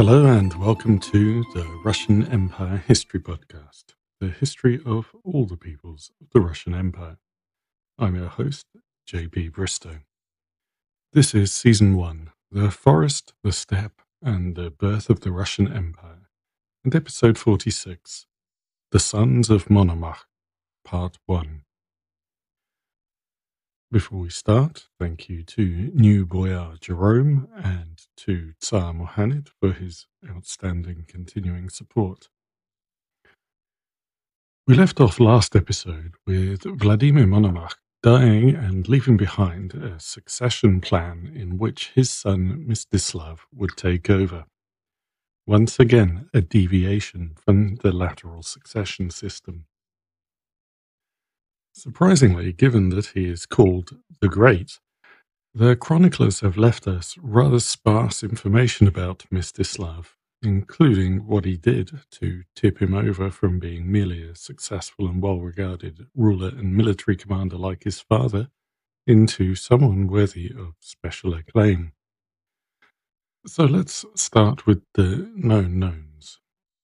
Hello and welcome to the Russian Empire History Podcast, the history of all the peoples of the Russian Empire. I'm your host, JB Bristow. This is Season 1, The Forest, the Steppe, and the Birth of the Russian Empire, and Episode 46, The Sons of Monomach, Part 1. Before we start, thank you to New Boyar Jerome and to Tsar Mohaned for his outstanding continuing support. We left off last episode with Vladimir Monomach dying and leaving behind a succession plan in which his son Mstislav would take over. Once again, a deviation from the lateral succession system. Surprisingly, given that he is called the Great, the chroniclers have left us rather sparse information about Mstislav, including what he did to tip him over from being merely a successful and well-regarded ruler and military commander like his father into someone worthy of special acclaim. So let's start with the known knowns.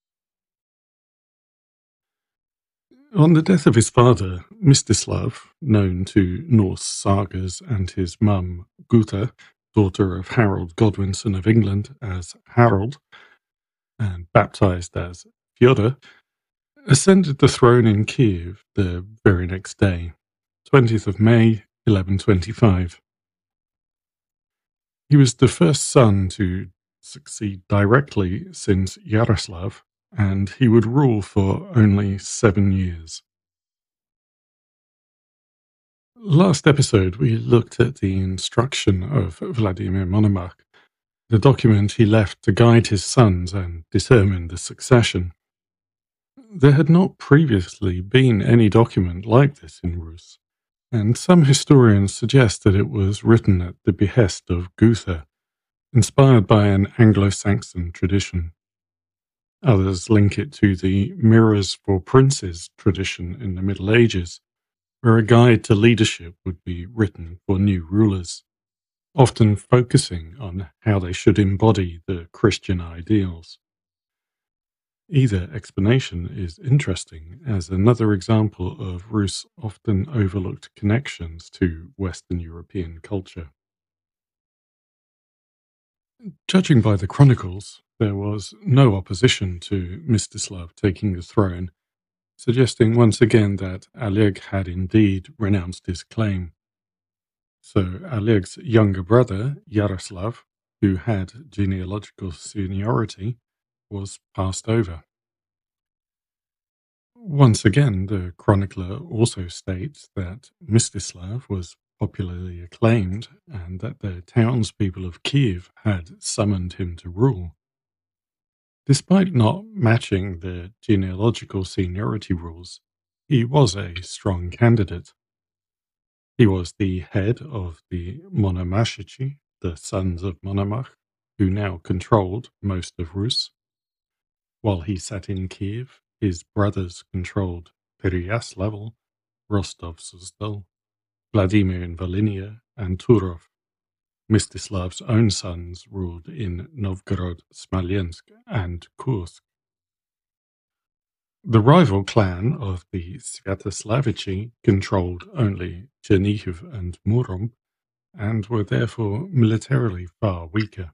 On the death of his father, Mstislav, known to Norse sagas and his mum, Guta, daughter of Harold Godwinson of England, as Harold, and baptized as Fyodor, ascended the throne in Kiev the very next day, 20th of May, 1125. He was the first son to succeed directly since Yaroslav, and he would rule for only 7 years. Last episode, we looked at the instruction of Vladimir Monomach, the document he left to guide his sons and determine the succession. There had not previously been any document like this in Rus, and some historians suggest that it was written at the behest of Guta, inspired by an Anglo-Saxon tradition. Others link it to the Mirrors for Princes tradition in the Middle Ages, where a guide to leadership would be written for new rulers, often focusing on how they should embody the Christian ideals. Either explanation is interesting as another example of Rus' often overlooked connections to Western European culture. Judging by the chronicles, there was no opposition to Mstislav taking the throne, suggesting once again that Oleg had indeed renounced his claim. So Oleg's younger brother, Yaroslav, who had genealogical seniority, was passed over. Once again, the chronicler also states that Mstislav was popularly acclaimed and that the townspeople of Kiev had summoned him to rule. Despite not matching the genealogical seniority rules, he was a strong candidate. He was the head of the Monomashichi, the sons of Monomach, who now controlled most of Rus. While he sat in Kiev, his brothers controlled Pereyaslav, Rostov-Suzdal, Vladimir in Volhynia, and Turov. Mstislav's own sons ruled in Novgorod, Smolensk, and Kursk. The rival clan of the Sviatoslavichi controlled only Chernihiv and Murom, and were therefore militarily far weaker.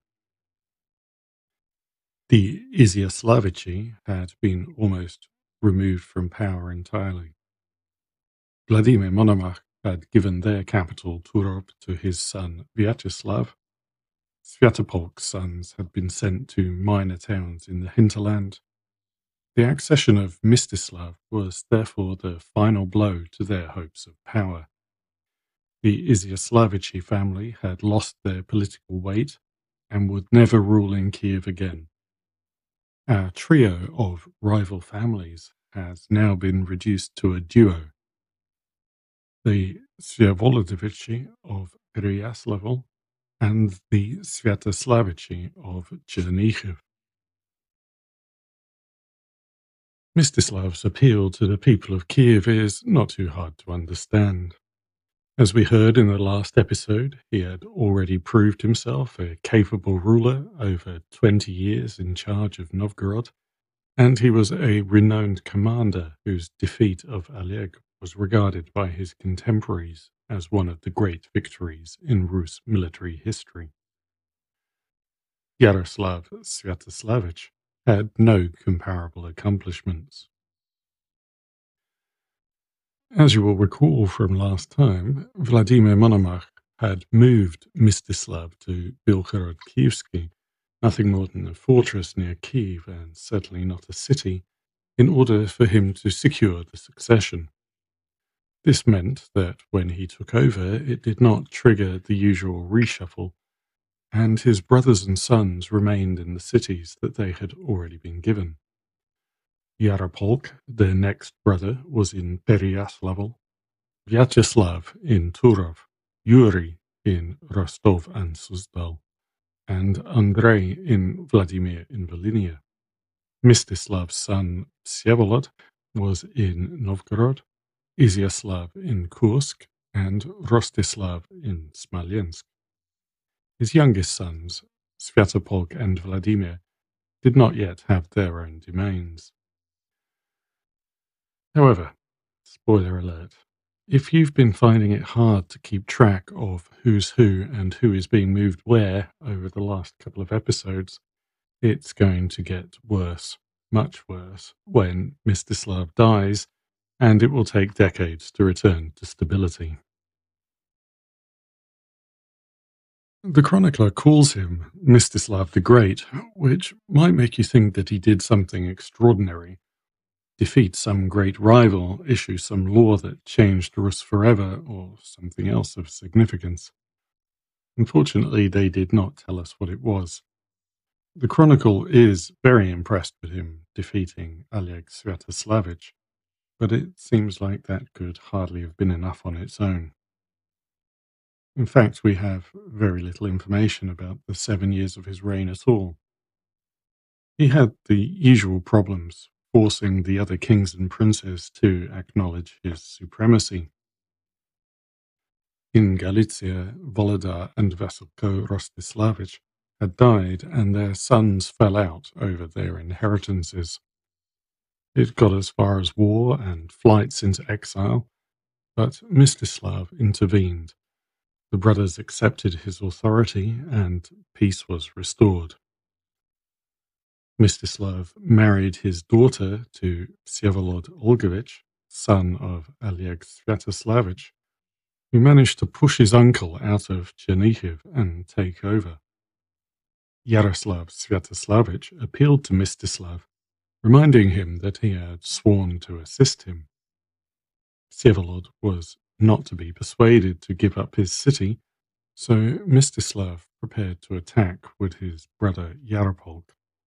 The Izyaslavichi had been almost removed from power entirely. Vladimir Monomach had given their capital Turov to his son Vyacheslav. Svyatopolk's sons had been sent to minor towns in the hinterland. The accession of Mstislav was therefore the final blow to their hopes of power. The Izyaslavichi family had lost their political weight and would never rule in Kiev again. Our trio of rival families has now been reduced to a duo. The Svyavolodovichi of Pereyaslav and the Sviatoslavichi of Chernihiv. Mstislav's appeal to the people of Kiev is not too hard to understand. As we heard in the last episode, he had already proved himself a capable ruler over 20 years in charge of Novgorod, and he was a renowned commander whose defeat of Oleg was regarded by his contemporaries as one of the great victories in Rus military history. Yaroslav Sviatoslavich had no comparable accomplishments. As you will recall from last time, Vladimir Monomach had moved Mstislav to Bilhorod-Kievsky, nothing more than a fortress near Kiev and certainly not a city, in order for him to secure the succession. This meant that when he took over, it did not trigger the usual reshuffle, and his brothers and sons remained in the cities that they had already been given. Yaropolk, their next brother, was in Pereyaslav, Vyacheslav in Turov, Yuri in Rostov and Suzdal, and Andrei in Vladimir in Volhynia. Mstislav's son Vsevolod was in Novgorod, Izyaslav in Kursk, and Rostislav in Smolensk. His youngest sons, Svyatopolk and Vladimir, did not yet have their own domains. However, spoiler alert, if you've been finding it hard to keep track of who's who and who is being moved where over the last couple of episodes, it's going to get worse, much worse, when Mstislav dies, and it will take decades to return to stability. The chronicler calls him Mstislav the Great, which might make you think that he did something extraordinary, defeat some great rival, issue some law that changed Rus forever, or something else of significance. Unfortunately, they did not tell us what it was. The Chronicle is very impressed with him defeating Oleg Sviatoslavich, but it seems like that could hardly have been enough on its own. In fact, we have very little information about the 7 years of his reign at all. He had the usual problems, forcing the other kings and princes to acknowledge his supremacy. In Galicia, Volodar and Vasilko Rostislavich had died, and their sons fell out over their inheritances. It got as far as war and flights into exile, but Mstislav intervened. The brothers accepted his authority, and peace was restored. Mstislav married his daughter to Vsevolod Olgovich, son of Oleg Sviatoslavich, who managed to push his uncle out of Chernihiv and take over. Yaroslav Sviatoslavich appealed to Mstislav, reminding him that he had sworn to assist him. Vsevolod was not to be persuaded to give up his city, so Mstislav prepared to attack with his brother Yaropolk.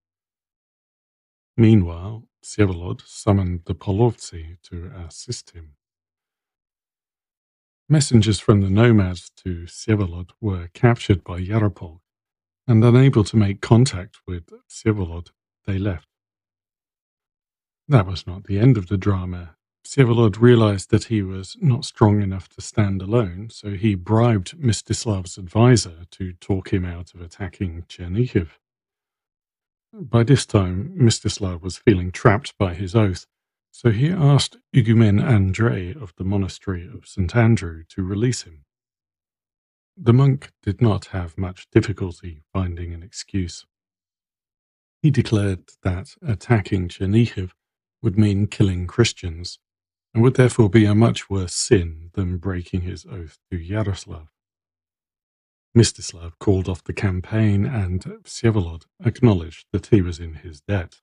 Meanwhile, Vsevolod summoned the Polovtsi to assist him. Messengers from the nomads to Vsevolod were captured by Yaropolk, and unable to make contact with Vsevolod, they left. That was not the end of the drama. Vsevolod realized that he was not strong enough to stand alone, so he bribed Mstislav's advisor to talk him out of attacking Chernihiv. By this time, Mstislav was feeling trapped by his oath, so he asked Igumen Andrei of the monastery of St. Andrew to release him. The monk did not have much difficulty finding an excuse. He declared that attacking Chernihiv would mean killing Christians, and would therefore be a much worse sin than breaking his oath to Yaroslav. Mstislav called off the campaign, and Vsevolod acknowledged that he was in his debt.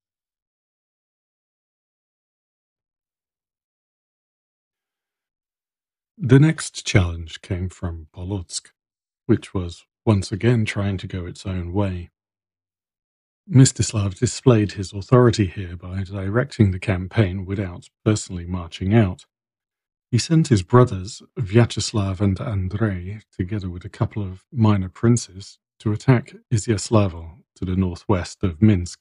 The next challenge came from Polotsk, which was once again trying to go its own way. Mstislav displayed his authority here by directing the campaign without personally marching out. He sent his brothers, Vyacheslav and Andrei, together with a couple of minor princes, to attack Izyaslavo to the northwest of Minsk.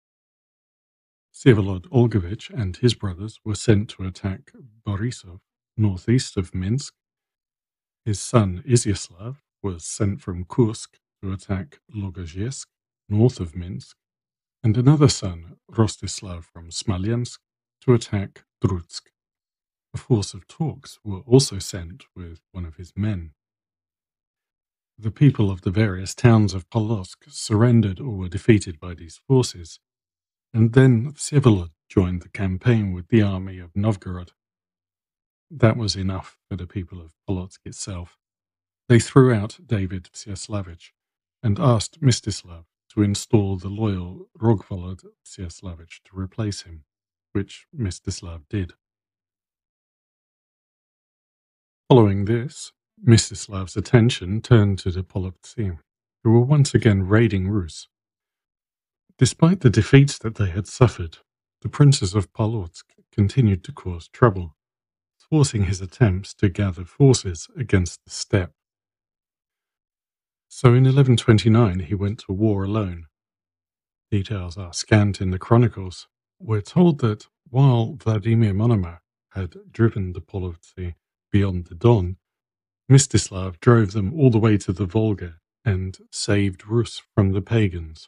Vsevolod Olgovich and his brothers were sent to attack Borisov northeast of Minsk. His son Izyaslav was sent from Kursk to attack Logozhsk, north of Minsk, and another son, Rostislav, from Smolensk, to attack Drutsk. A force of Turks were also sent with one of his men. The people of the various towns of Polotsk surrendered or were defeated by these forces, and then Vsevolod joined the campaign with the army of Novgorod. That was enough for the people of Polotsk itself. They threw out David Vsevolod and asked Mstislav to install the loyal Rogvolod Vsevolod to replace him, which Mstislav did. Following this, Mstislav's attention turned to the Polotsk, who were once again raiding Rus. Despite the defeats that they had suffered, the princes of Polotsk continued to cause trouble, forcing his attempts to gather forces against the steppe. So in 1129 he went to war alone. Details are scant in the chronicles. We're told that while Vladimir Monomakh had driven the Polotsk beyond the Don, Mstislav drove them all the way to the Volga and saved Rus from the pagans.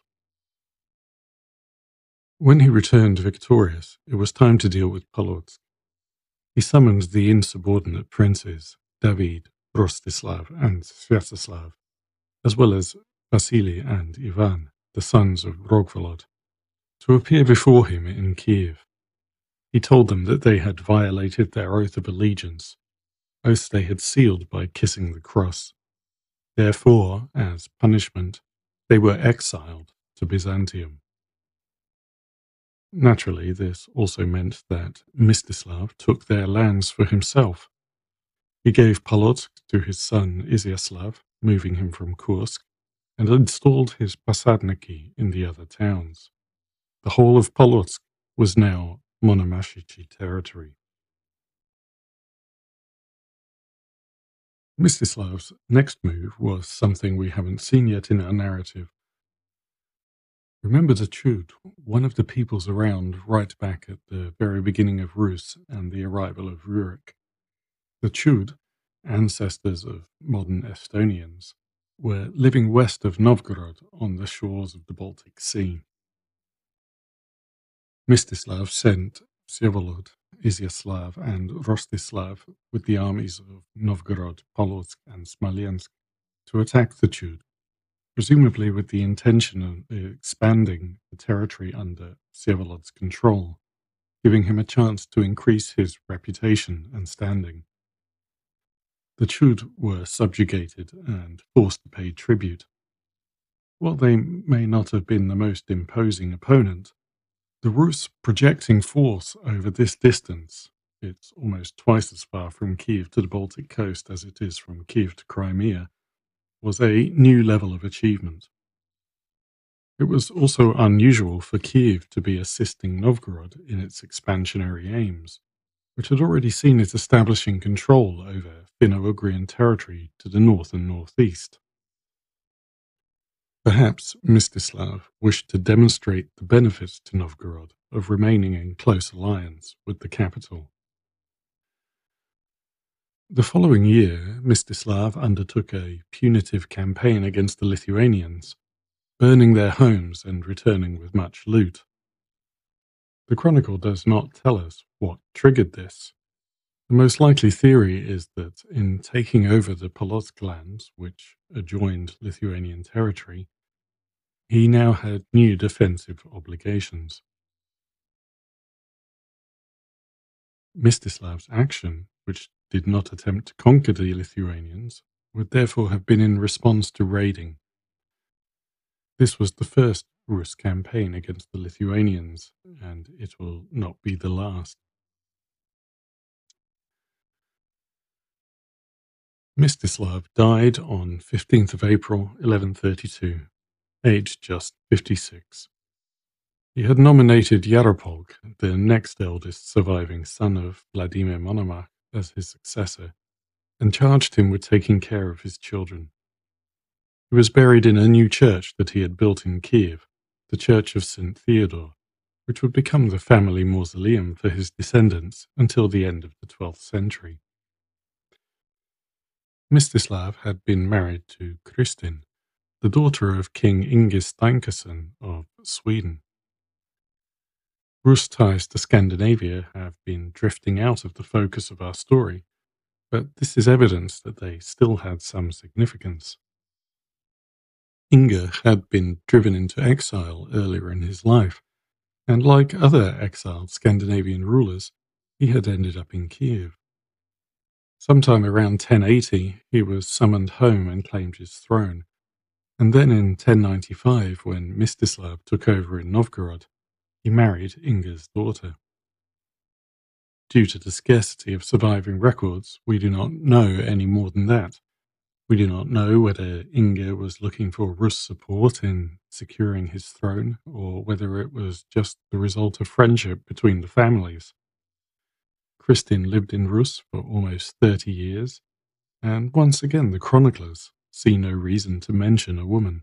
When he returned victorious, it was time to deal with Polotsk. He summoned the insubordinate princes, David, Rostislav, and Sviatoslav, as well as Vasily and Ivan, the sons of Rogvolod, to appear before him in Kiev. He told them that they had violated their oath of allegiance, oaths they had sealed by kissing the cross. Therefore, as punishment, they were exiled to Byzantium. Naturally, this also meant that Mstislav took their lands for himself. He gave Polotsk to his son Izyaslav, moving him from Kursk, and installed his posadniki in the other towns. The whole of Polotsk was now Monomakhichi territory. Mstislav's next move was something we haven't seen yet in our narrative. Remember the Chud, one of the peoples around right back at the very beginning of Rus and the arrival of Rurik. The Chud, ancestors of modern Estonians, were living west of Novgorod on the shores of the Baltic Sea. Mstislav sent Vsevolod, Izyaslav, and Rostislav with the armies of Novgorod, Polotsk, and Smolensk to attack the Chud, presumably with the intention of expanding the territory under Vsevolod's control, giving him a chance to increase his reputation and standing. The Chud were subjugated and forced to pay tribute. While they may not have been the most imposing opponent, the Rus projecting force over this distance, it's almost twice as far from Kiev to the Baltic coast as it is from Kiev to Crimea, was a new level of achievement. It was also unusual for Kiev to be assisting Novgorod in its expansionary aims, which had already seen it establishing control over Finno-Ugrian territory to the north and northeast. Perhaps Mstislav wished to demonstrate the benefits to Novgorod of remaining in close alliance with the capital. The following year, Mstislav undertook a punitive campaign against the Lithuanians, burning their homes and returning with much loot. The chronicle does not tell us what triggered this. The most likely theory is that in taking over the Polotsk lands, which adjoined Lithuanian territory, he now had new defensive obligations. Mstislav's action, which did not attempt to conquer the Lithuanians, would therefore have been in response to raiding. This was the first Rus campaign against the Lithuanians, and it will not be the last. Mstislav died on 15th of April 1132, aged just 56. He had nominated Yaropolk, the next eldest surviving son of Vladimir Monomakh, as his successor, and charged him with taking care of his children. He was buried in a new church that he had built in Kiev, the Church of St. Theodore, which would become the family mausoleum for his descendants until the end of the 12th century. Mstislav had been married to Kristin, the daughter of King Inge Steinkason of Sweden. Rus ties to Scandinavia have been drifting out of the focus of our story, but this is evidence that they still had some significance. Inge had been driven into exile earlier in his life, and like other exiled Scandinavian rulers, he had ended up in Kiev. Sometime around 1080, he was summoned home and claimed his throne, and then in 1095, when Mstislav took over in Novgorod, he married Inge's daughter. Due to the scarcity of surviving records, we do not know any more than that. We do not know whether Inge was looking for Rus support in securing his throne, or whether it was just the result of friendship between the families. Kristin lived in Rus for almost 30 years, and once again the chroniclers see no reason to mention a woman.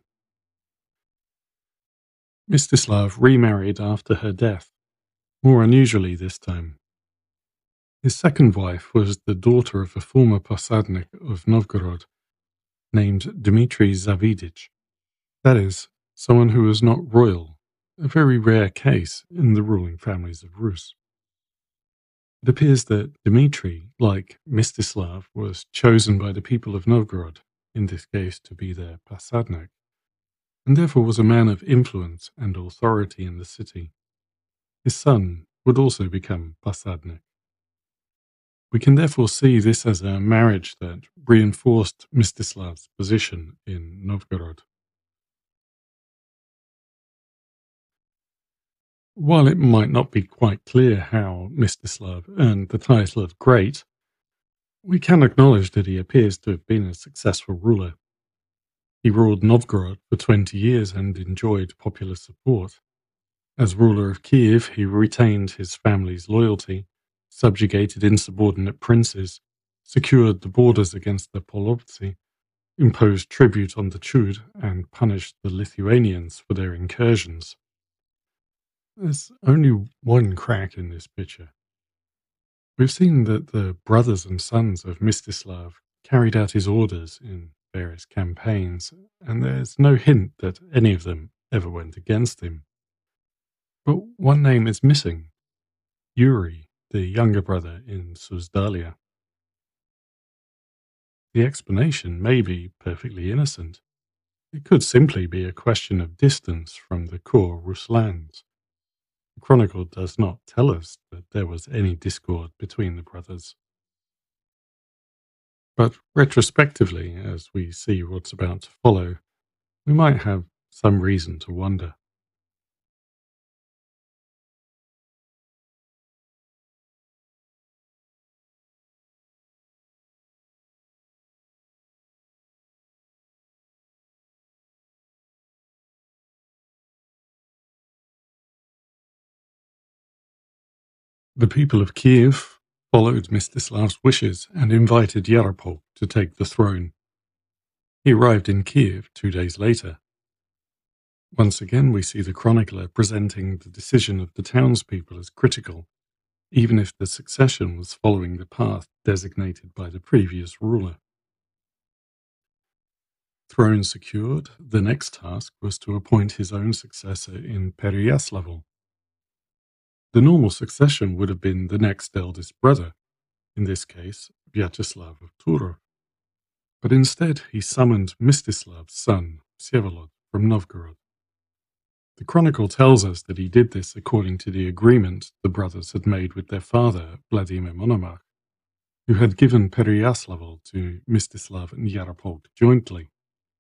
Mstislav remarried after her death, more unusually this time. His second wife was the daughter of a former posadnik of Novgorod, named Dmitry Zavidich. That is, someone who was not royal, a very rare case in the ruling families of Rus. It appears that Dmitry, like Mstislav, was chosen by the people of Novgorod, in this case to be their posadnik, and therefore was a man of influence and authority in the city. His son would also become posadnik. We can therefore see this as a marriage that reinforced Mstislav's position in Novgorod. While it might not be quite clear how Mstislav earned the title of Great, we can acknowledge that he appears to have been a successful ruler. He ruled Novgorod for 20 years and enjoyed popular support. As ruler of Kiev, he retained his family's loyalty, subjugated insubordinate princes, secured the borders against the Polovtsi, imposed tribute on the Chud, and punished the Lithuanians for their incursions. There's only one crack in this picture. We've seen that the brothers and sons of Mstislav carried out his orders in various campaigns, and there's no hint that any of them ever went against him. But one name is missing: Yuri, the younger brother in Susdalia. The explanation may be perfectly innocent. It could simply be a question of distance from the core Ruslands. The chronicle does not tell us that there was any discord between the brothers. But retrospectively, as we see what's about to follow, we might have some reason to wonder. The people of Kiev followed Mstislav's wishes and invited Yaropolk to take the throne. He arrived in Kiev 2 days later. Once again, we see the chronicler presenting the decision of the townspeople as critical, even if the succession was following the path designated by the previous ruler. Throne secured, the next task was to appoint his own successor in Pereyaslavl. The normal succession would have been the next eldest brother, in this case Vyacheslav of Turov. But instead he summoned Mstislav's son, Vsevolod, from Novgorod. The chronicle tells us that he did this according to the agreement the brothers had made with their father, Vladimir Monomakh, who had given Pereyaslavl to Mstislav and Yaropolk jointly.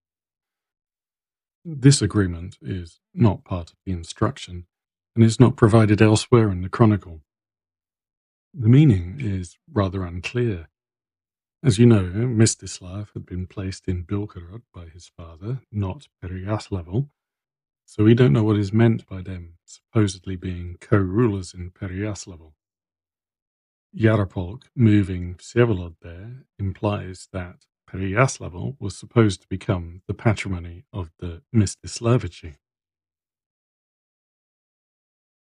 This agreement is not part of the instruction and is not provided elsewhere in the chronicle. The meaning is rather unclear. As you know, Mstislav had been placed in Bilgorod by his father, not Pereyaslavl, so we don't know what is meant by them supposedly being co-rulers in Pereyaslavl. Yaropolk moving Vsevolod there implies that Pereyaslavl was supposed to become the patrimony of the Mstislavichi.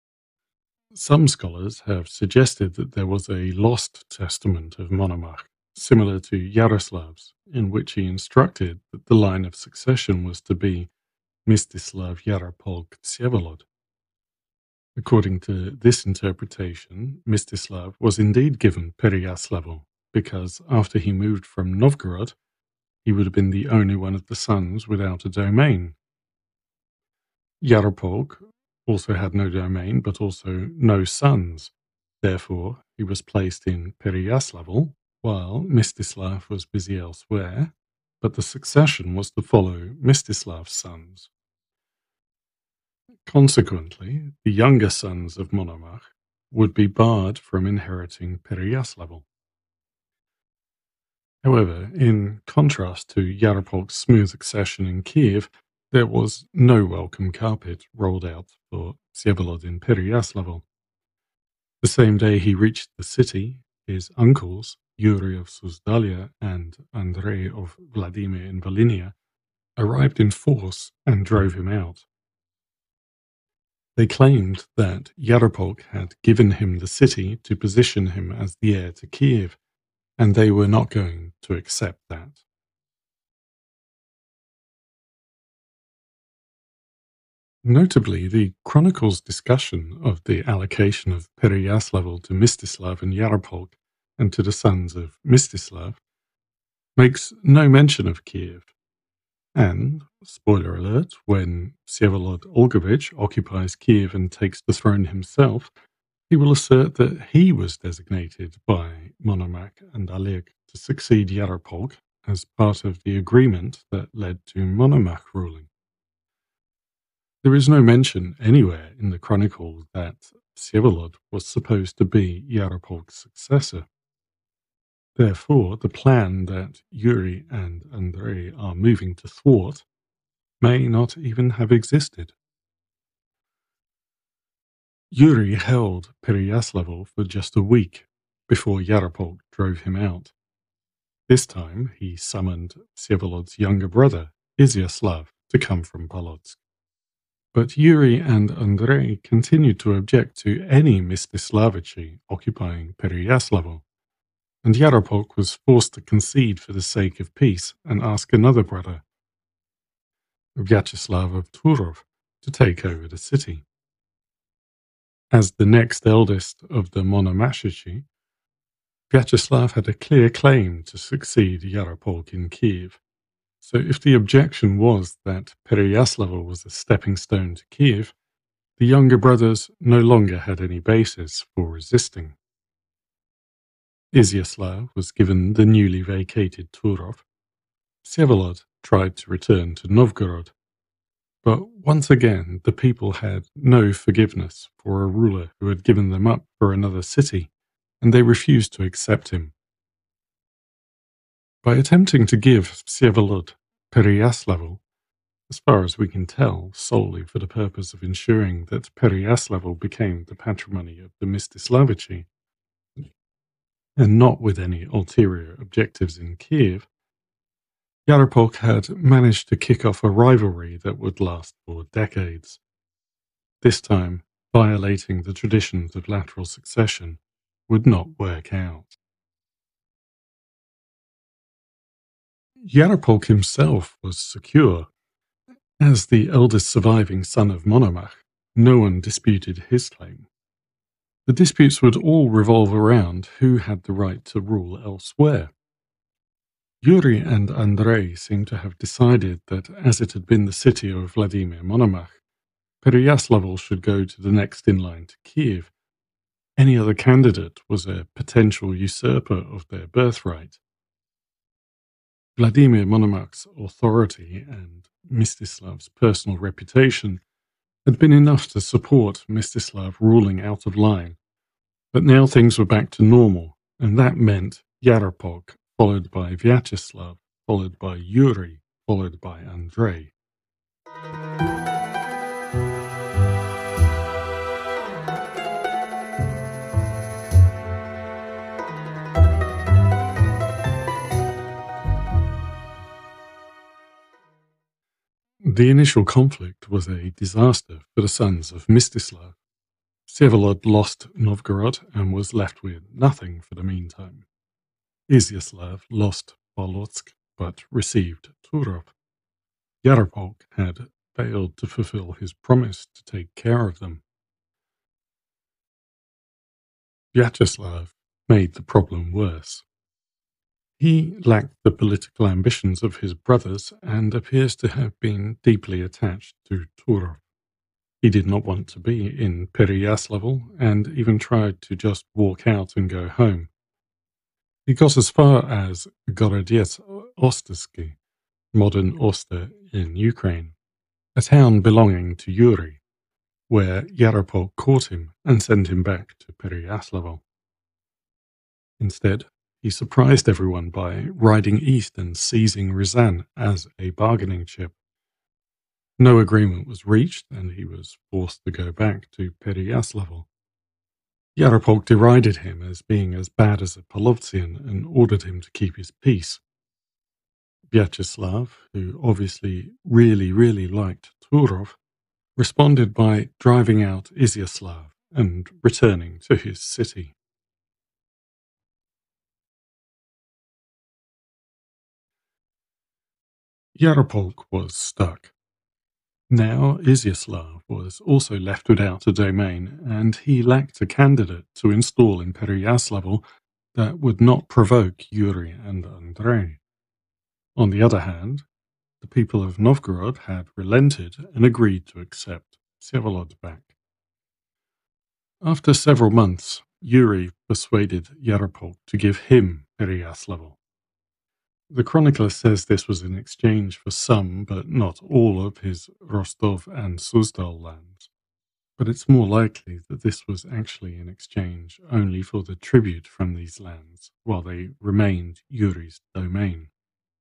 Some scholars have suggested that there was a lost testament of Monomach, similar to Yaroslav's, in which he instructed that the line of succession was to be Mstislav Yaropolk Vsevolod. According to this interpretation, Mstislav was indeed given Pereyaslavl, because after he moved from Novgorod, he would have been the only one of the sons without a domain. Yaropolk also had no domain, but also no sons. Therefore, he was placed in Pereyaslavl, while Mstislav was busy elsewhere, but the succession was to follow Mstislav's sons. Consequently, the younger sons of Monomach would be barred from inheriting Pereyaslavl. However, in contrast to Yaropolk's smooth accession in Kiev, there was no welcome carpet rolled out for Vsevolod in Pereyaslavl. The same day he reached the city, his uncles, Yuri of Suzdalya and Andrei of Vladimir in Volhynia, arrived in force and drove him out. They claimed that Yaropolk had given him the city to position him as the heir to Kiev, and they were not going to accept that. Notably, the chronicle's discussion of the allocation of Pereyaslavl to Mstislav and Yaropolk and to the sons of Mstislav makes no mention of Kiev. And, spoiler alert, when Vsevolod Olgovich occupies Kiev and takes the throne himself, he will assert that he was designated by Monomach and Oleg to succeed Yaropolk as part of the agreement that led to Monomach ruling. There is no mention anywhere in the chronicle that Vsevolod was supposed to be Yaropolk's successor. Therefore, the plan that Yuri and Andrei are moving to thwart may not even have existed. Yuri held Pereyaslavl for just a week before Yaropolk drove him out. This time, he summoned Vsevolod's younger brother, Izyaslav, to come from Polotsk. But Yuri and Andrei continued to object to any Mstislavichi occupying Pereyaslavl, and Yaropolk was forced to concede for the sake of peace and ask another brother, Vyacheslav of Turov, to take over the city. As the next eldest of the Monomashichi, Vyacheslav had a clear claim to succeed Yaropolk in Kiev. So if the objection was that Pereyaslavl was a stepping stone to Kiev, the younger brothers no longer had any basis for resisting. Izyaslav was given the newly vacated Turov. Vsevolod tried to return to Novgorod. But once again, the people had no forgiveness for a ruler who had given them up for another city, and they refused to accept him. By attempting to give Vsevolod Pereyaslavl, as far as we can tell, solely for the purpose of ensuring that Pereyaslavl became the patrimony of the Mstislavichi, and not with any ulterior objectives in Kiev, Yaropolk had managed to kick off a rivalry that would last for decades. This time, violating the traditions of lateral succession would not work out. Yaropolk himself was secure. As the eldest surviving son of Monomach, no one disputed his claim. The disputes would all revolve around who had the right to rule elsewhere. Yuri and Andrei seem to have decided that as it had been the city of Vladimir Monomach, Pereyaslavl should go to the next in line to Kiev. Any other candidate was a potential usurper of their birthright. Vladimir Monomach's authority and Mstislav's personal reputation had been enough to support Mstislav ruling out of line, but now things were back to normal, and that meant Yaropolk, followed by Vyacheslav, followed by Yuri, followed by Andrei. The initial conflict was a disaster for the sons of Mstislav. Vsevolod lost Novgorod and was left with nothing for the meantime. Izyaslav lost Polotsk but received Turov. Yaropolk had failed to fulfill his promise to take care of them. Vyacheslav made the problem worse. He lacked the political ambitions of his brothers and appears to have been deeply attached to Turov. He did not want to be in Pereyaslavl and even tried to just walk out and go home. He got as far as Gorodets Ostersky, modern Oster in Ukraine, a town belonging to Yuri, where Yaropolk caught him and sent him back to Pereyaslavl. Instead, he surprised everyone by riding east and seizing Ryazan as a bargaining chip. No agreement was reached, and he was forced to go back to Pereyaslavl. Yaropolk derided him as being as bad as a Polovtsian and ordered him to keep his peace. Vyacheslav, who obviously really liked Turov, responded by driving out Izyaslav and returning to his city. Yaropolk was stuck. Now Izyaslav was also left without a domain, and he lacked a candidate to install in Pereyaslavl that would not provoke Yuri and Andrei. On the other hand, the people of Novgorod had relented and agreed to accept Vsevolod back. After several months, Yuri persuaded Yaropolk to give him Pereyaslavl. The chronicler says this was in exchange for some, but not all, of his Rostov and Suzdal lands. But it's more likely that this was actually in exchange only for the tribute from these lands, while they remained Yuri's domain.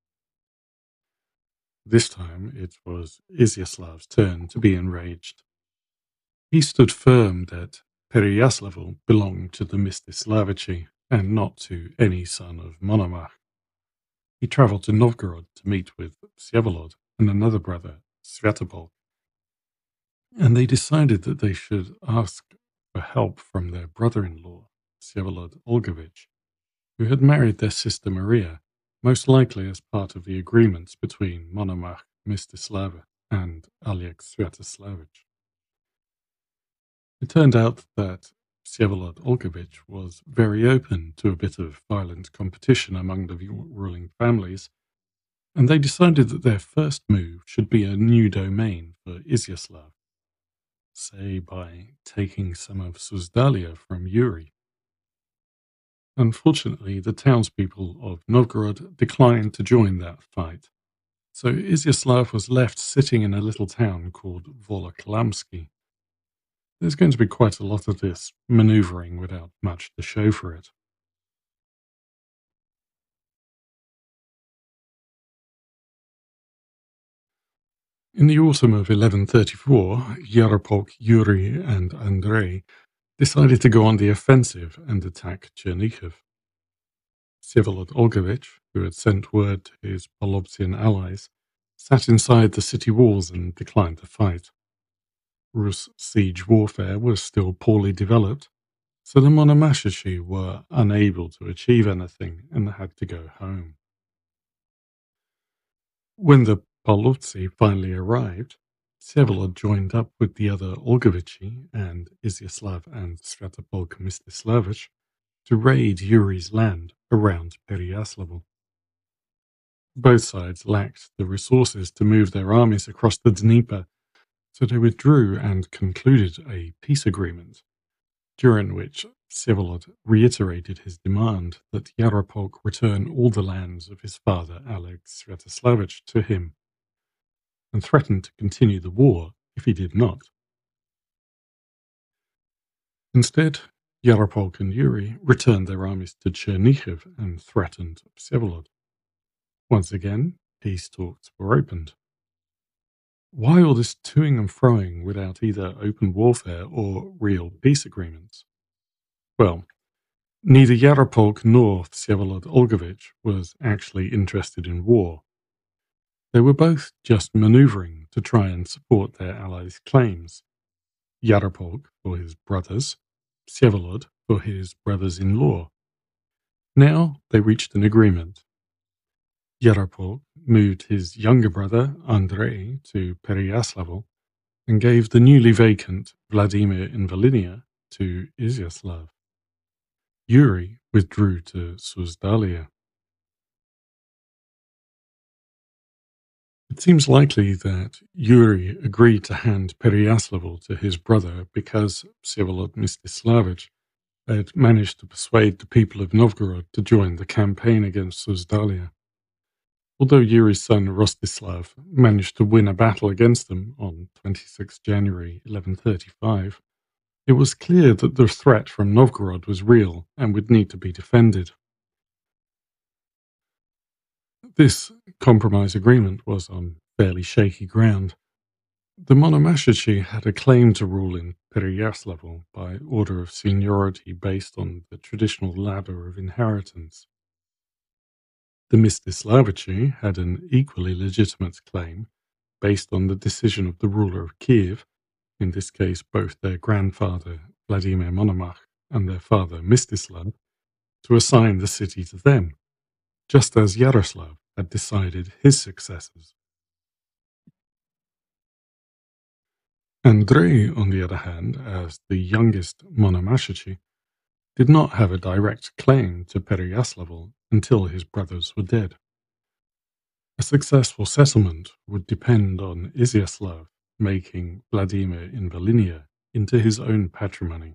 This time it was Izyaslav's turn to be enraged. He stood firm that Pereyaslavl belonged to the Mstislavichi and not to any son of Monomach. He travelled to Novgorod to meet with Vsevolod and another brother, Svyatopolk, and they decided that they should ask for help from their brother-in-law, Vsevolod Olgovich, who had married their sister Maria, most likely as part of the agreements between Monomach Mstislav and Oleg Svyatoslavich. It turned out that Vsevolod Olgovich was very open to a bit of violent competition among the ruling families, and they decided that their first move should be a new domain for Izyaslav, say by taking some of Suzdalia from Yuri. Unfortunately, the townspeople of Novgorod declined to join that fight, so Izyaslav was left sitting in a little town called Voloklamsky. There's going to be quite a lot of this maneuvering without much to show for it. In the autumn of 1134, Yaropolk, Yuri, and Andrei decided to go on the offensive and attack Chernihiv. Vsevolod Olgovich, who had sent word to his Polovtsian allies, sat inside the city walls and declined to fight. Rus siege warfare was still poorly developed, so the Monomashishi were unable to achieve anything and had to go home. When the Polovtsi finally arrived, Vsevolod joined up with the other Olgovichi and Izyaslav and Svyatopolk Mstislavich to raid Yuri's land around Pereyaslavl. Both sides lacked the resources to move their armies across the Dnieper, so they withdrew and concluded a peace agreement, during which Vsevolod reiterated his demand that Yaropolk return all the lands of his father Oleg Svyatoslavich to him, and threatened to continue the war if he did not. Instead, Yaropolk and Yuri returned their armies to Chernihiv and threatened Vsevolod. Once again, peace talks were opened. Why all this toing and froing without either open warfare or real peace agreements? Well, neither Yaropolk nor Vsevolod Olgovich was actually interested in war. They were both just maneuvering to try and support their allies' claims. Yaropolk for his brothers, Vsevolod for his brothers-in-law. Now they reached an agreement. Yaropolk moved his younger brother, Andrei, to Pereyaslavl and gave the newly vacant Vladimir in Volhynia to Izyaslav. Yuri withdrew to Susdalia. It seems likely that Yuri agreed to hand Pereyaslavl to his brother because Vsevolod Mstislavich had managed to persuade the people of Novgorod to join the campaign against Susdalia. Although Yuri's son Rostislav managed to win a battle against them on 26 January 1135, it was clear that the threat from Novgorod was real and would need to be defended. This compromise agreement was on fairly shaky ground. The Monomashichi had a claim to rule in Pereyaslavl by order of seniority based on the traditional ladder of inheritance. The Mstislavichi had an equally legitimate claim based on the decision of the ruler of Kiev, in this case both their grandfather Vladimir Monomach and their father Mstislav, to assign the city to them, just as Yaroslav had decided his successors. Andrei, on the other hand, as the youngest Monomashichi, did not have a direct claim to Pereyaslavl until his brothers were dead. A successful settlement would depend on Izyaslav making Vladimir in Volhynia into his own patrimony.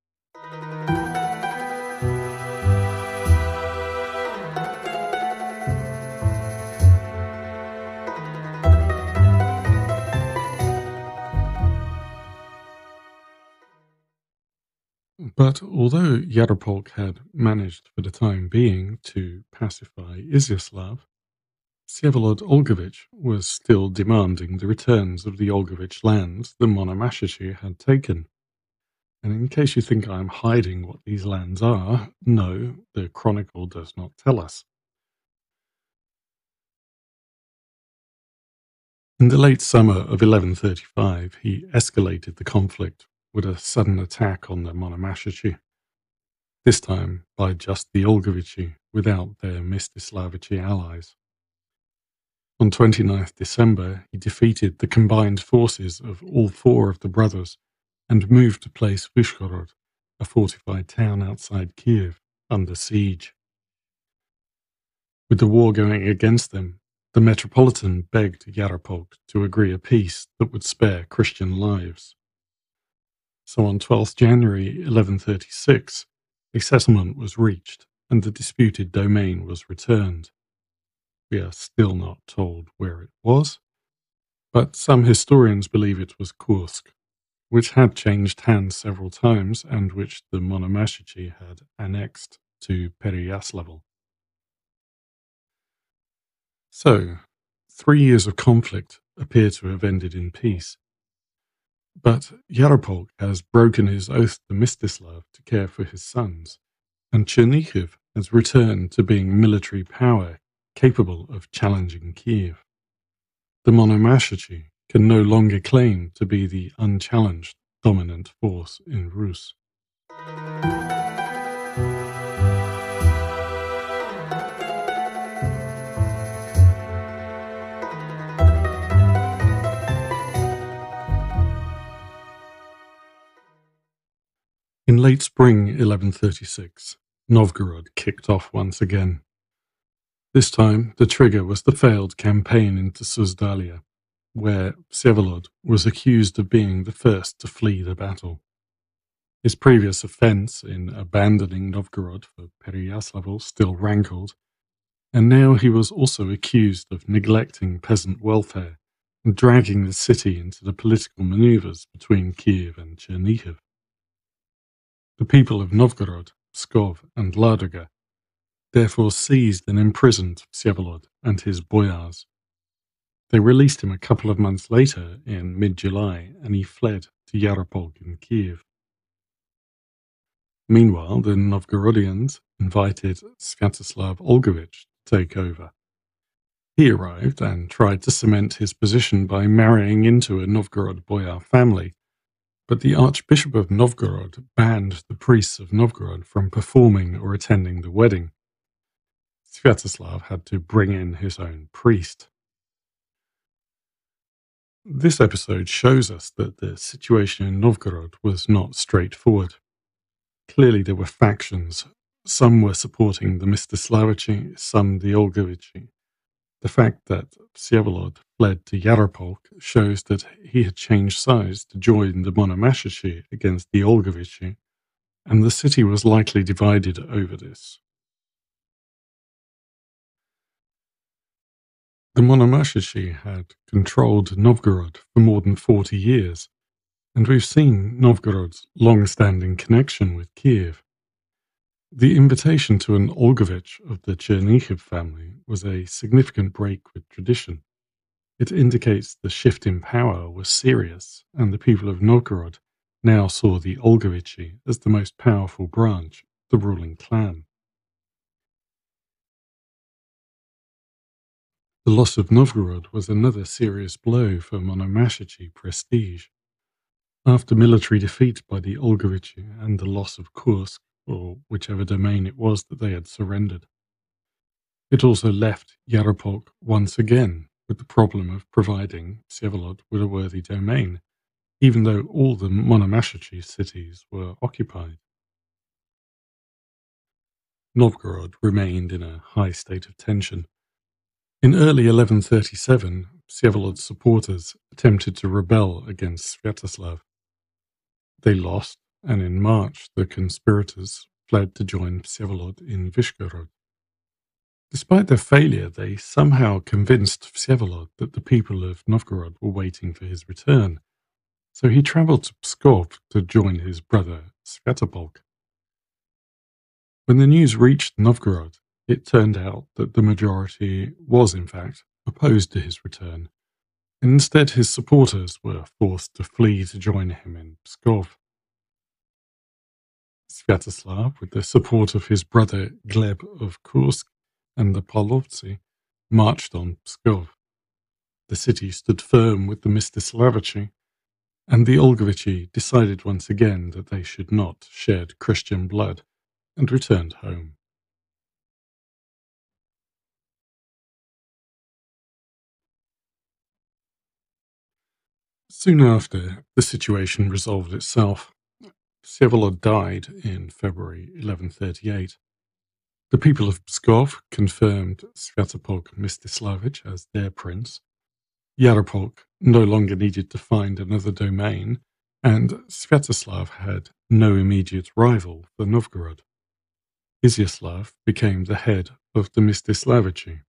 But although Yaropolk had managed for the time being to pacify Izyaslav, Vsevolod Olgovich was still demanding the returns of the Olgovich lands the Monomashichi had taken. And in case you think I'm hiding what these lands are, no, the chronicle does not tell us. In the late summer of 1135, he escalated the conflict with a sudden attack on the Monomashichi, this time by just the Olgovichi without their Mstislavichi allies. On 29th December, he defeated the combined forces of all four of the brothers and moved to place Vyshgorod, a fortified town outside Kiev, under siege. With the war going against them, the Metropolitan begged Yaropolk to agree a peace that would spare Christian lives. So on 12th January 1136, a settlement was reached and the disputed domain was returned. We are still not told where it was, but some historians believe it was Kursk, which had changed hands several times and which the Monomashichi had annexed to Pereyaslavl. So, 3 years of conflict appear to have ended in peace. But Yaropolk has broken his oath to Mstislav to care for his sons, and Chernihiv has returned to being military power capable of challenging Kiev. The Monomashichi can no longer claim to be the unchallenged dominant force in Rus. In late spring 1136, Novgorod kicked off once again. This time, the trigger was the failed campaign into Susdalia, where Vsevolod was accused of being the first to flee the battle. His previous offence in abandoning Novgorod for Pereyaslavl still rankled, and now he was also accused of neglecting peasant welfare and dragging the city into the political maneuvers between Kiev and Chernihiv. The people of Novgorod, Pskov, and Ladoga therefore seized and imprisoned Vsevolod and his boyars. They released him a couple of months later, in mid-July, and he fled to Yaropolk in Kiev. Meanwhile, the Novgorodians invited Sviatoslav Olgovich to take over. He arrived and tried to cement his position by marrying into a Novgorod boyar family, but the Archbishop of Novgorod banned the priests of Novgorod from performing or attending the wedding, Sviatoslav had to bring in his own priest. This episode shows us that the situation in Novgorod was not straightforward. Clearly, there were factions. Some were supporting the Mstislavichi, some the Olgovichi. The fact that Vsevolod fled to Yaropolk shows that he had changed sides to join the Monomashichi against the Olgovichi, and the city was likely divided over this. The Monomashichi had controlled Novgorod for more than 40 years, and we've seen Novgorod's long-standing connection with Kiev. The invitation to an Olgovich of the Chernihiv family was a significant break with tradition. It indicates the shift in power was serious, and the people of Novgorod now saw the Olgovichi as the most powerful branch of the ruling clan. The loss of Novgorod was another serious blow for Monomashichi prestige. After military defeat by the Olgovichi and the loss of Kursk, or whichever domain it was that they had surrendered, it also left Yaropolk once again with the problem of providing Vsevolod with a worthy domain, even though all the Monomashichi cities were occupied. Novgorod remained in a high state of tension. In early 1137, Vsevolod's supporters attempted to rebel against Sviatoslav. They lost, and in March the conspirators fled to join Vsevolod in Vyshgorod. Despite their failure, they somehow convinced Vsevolod that the people of Novgorod were waiting for his return, so he travelled to Pskov to join his brother Sviatopolk. When the news reached Novgorod, it turned out that the majority was in fact opposed to his return, and instead his supporters were forced to flee to join him in Pskov. Sviatoslav, with the support of his brother Gleb of Kursk and the Polovtsi, marched on Pskov. The city stood firm with the Mstislavichi, and the Olgovichi decided once again that they should not shed Christian blood, and returned home. Soon after, the situation resolved itself. Vsevolod died in February 1138. The people of Pskov confirmed Sviatopolk Mstislavich as their prince. Yaropolk no longer needed to find another domain, and Sviatoslav had no immediate rival for Novgorod. Izyaslav became the head of the Mstislavichi.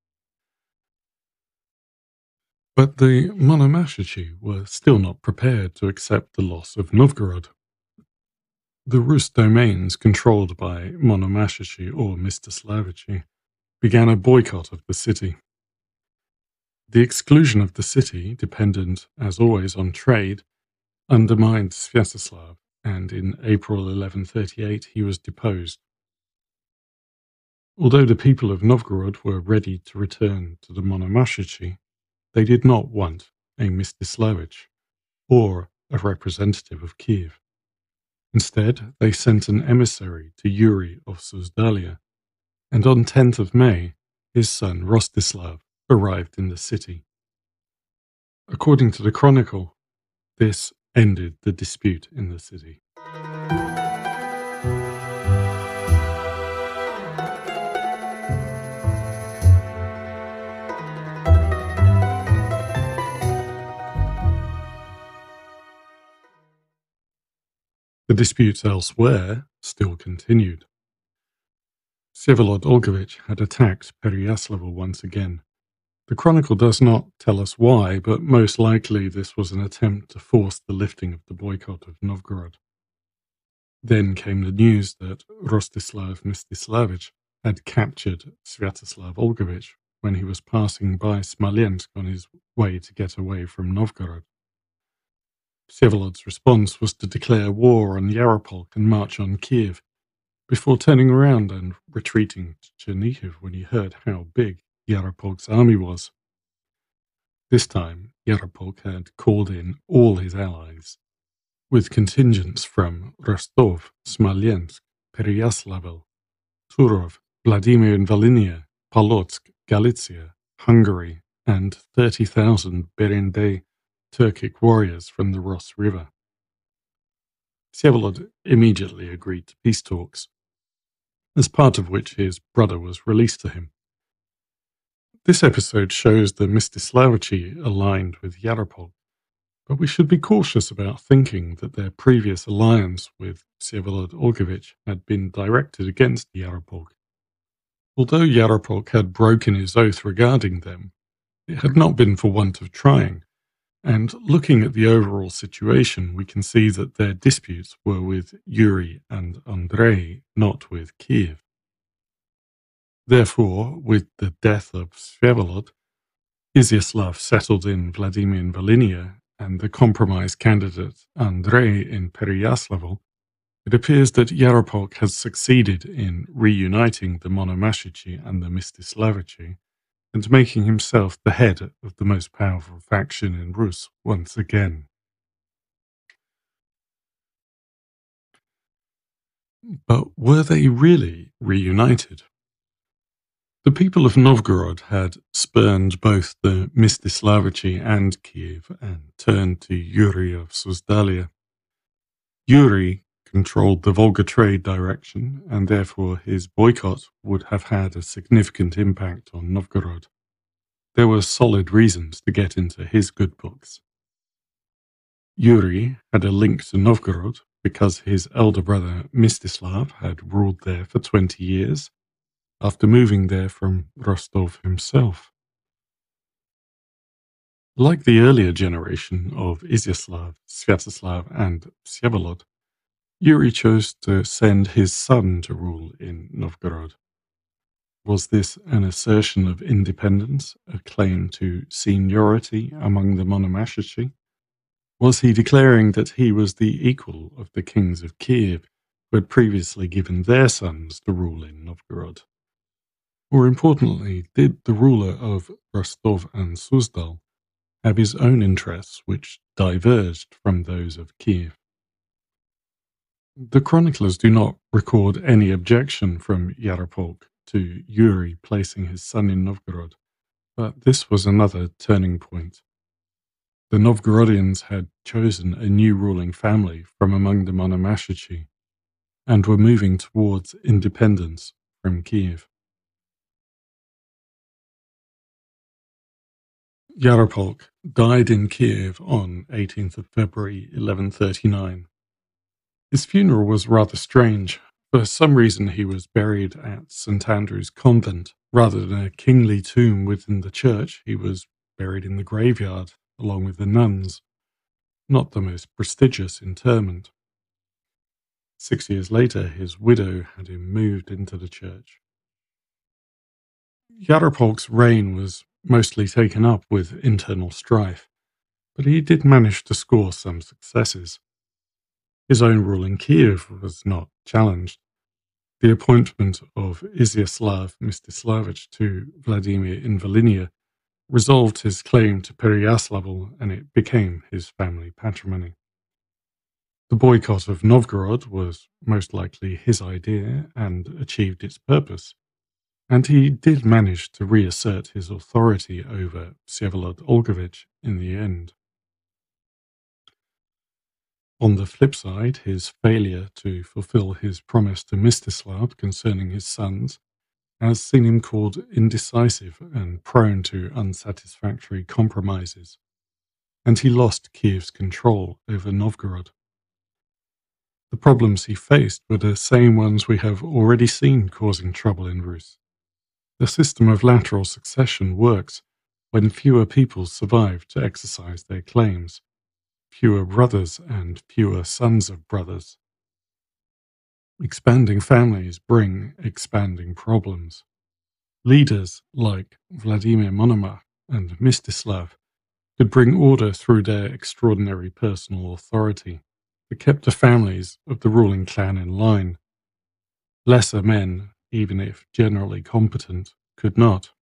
But the Monomashichi were still not prepared to accept the loss of Novgorod. The Rus domains controlled by Monomashichi or Mstislavichi began a boycott of the city. The exclusion of the city, dependent as always on trade, undermined Sviatoslav, and in April 1138 he was deposed. Although the people of Novgorod were ready to return to the Monomashichi, they did not want a Mstislavich or a representative of Kiev. Instead, they sent an emissary to Yuri of Suzdalia, and on 10th of May, his son Rostislav arrived in the city. According to the chronicle, this ended the dispute in the city. The disputes elsewhere still continued. Vsevolod Olgovich had attacked Pereyaslavo once again. The chronicle does not tell us why, but most likely this was an attempt to force the lifting of the boycott of Novgorod. Then came the news that Rostislav Mstislavich had captured Sviatoslav Olgovich when he was passing by Smolensk on his way to get away from Novgorod. Vsevolod's response was to declare war on Yaropolk and march on Kiev, before turning around and retreating to Chernihiv when he heard how big Yaropolk's army was. This time, Yaropolk had called in all his allies, with contingents from Rostov, Smolensk, Pereyaslav, Turov, Vladimir in Volhynia, Polotsk, Galicia, Hungary, and 30,000 Berendei Turkic warriors from the Ros River. Vsevolod immediately agreed to peace talks, as part of which his brother was released to him. This episode shows the Mstislavochi aligned with Yaropolk, but we should be cautious about thinking that their previous alliance with Vsevolod Olgovich had been directed against Yaropolk. Although Yaropolk had broken his oath regarding them, it had not been for want of trying, and looking at the overall situation, we can see that their disputes were with Yuri and Andrei, not with Kiev. Therefore, with the death of Vsevolod, Izyaslav settled in Vladimir in Volhynia, and the compromise candidate Andrei in Pereyaslavl, it appears that Yaropolk has succeeded in reuniting the Monomashichi and the Mstislavochi, and making himself the head of the most powerful faction in Rus once again. But were they really reunited? The people of Novgorod had spurned both the Mstislavochi and Kiev and turned to Yuri of Susdalia. Yuri controlled the Volga trade direction, and therefore his boycott would have had a significant impact on Novgorod. There were solid reasons to get into his good books. Yuri had a link to Novgorod because his elder brother Mstislav had ruled there for 20 years, after moving there from Rostov himself. Like the earlier generation of Izyaslav, Sviatoslav, and Vsevolod, Yuri chose to send his son to rule in Novgorod. Was this an assertion of independence, a claim to seniority among the Monomashichi? Was he declaring that he was the equal of the kings of Kiev, who had previously given their sons to rule in Novgorod? More importantly, did the ruler of Rostov and Suzdal have his own interests which diverged from those of Kiev? The chroniclers do not record any objection from Yaropolk to Yuri placing his son in Novgorod, but this was another turning point. The Novgorodians had chosen a new ruling family from among the Monomashichi and were moving towards independence from Kiev. Yaropolk died in Kiev on 18th of February 1139. His funeral was rather strange. For some reason he was buried at St. Andrew's Convent. Rather than a kingly tomb within the church, he was buried in the graveyard, along with the nuns. Not the most prestigious interment. 6 years later, his widow had him moved into the church. Yaropolk's reign was mostly taken up with internal strife, but he did manage to score some successes. His own rule in Kiev was not challenged. The appointment of Izyaslav Mstislavich to Vladimir in Volhynia resolved his claim to Pereyaslavl, and it became his family patrimony. The boycott of Novgorod was most likely his idea and achieved its purpose, and he did manage to reassert his authority over Vsevolod Olgovich in the end. On the flip side, his failure to fulfill his promise to Mstislav concerning his sons has seen him called indecisive and prone to unsatisfactory compromises, and he lost Kiev's control over Novgorod. The problems he faced were the same ones we have already seen causing trouble in Rus. The system of lateral succession works when fewer people survive to exercise their claims, fewer brothers and fewer sons of brothers. Expanding families bring expanding problems. Leaders like Vladimir Monomach and Mstislav could bring order through their extraordinary personal authority that kept the families of the ruling clan in line. Lesser men, even if generally competent, could not.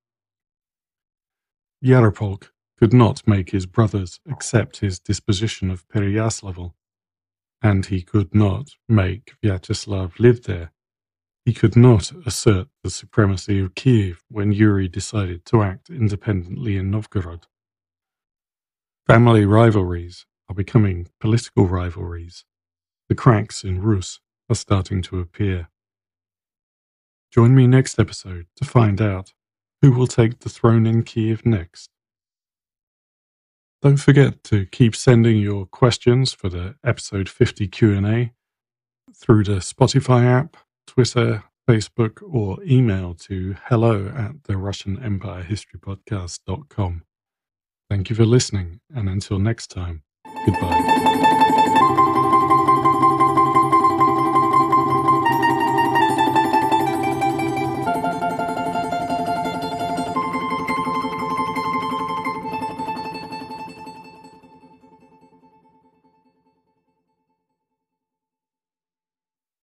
Yaropolk could not make his brothers accept his disposition of Pereyaslavl, and he could not make Vyacheslav live there, He could not assert the supremacy of Kiev when Yuri decided to act independently in Novgorod. Family rivalries are becoming political rivalries. The cracks in Rus are starting to appear. Join me next episode to find out who will take the throne in Kiev next. Don't forget to keep sending your questions for the episode 50 Q&A through the Spotify app, Twitter, Facebook, or email to hello@therussianempirehistorypodcast.com. Thank you for listening, and until next time, goodbye.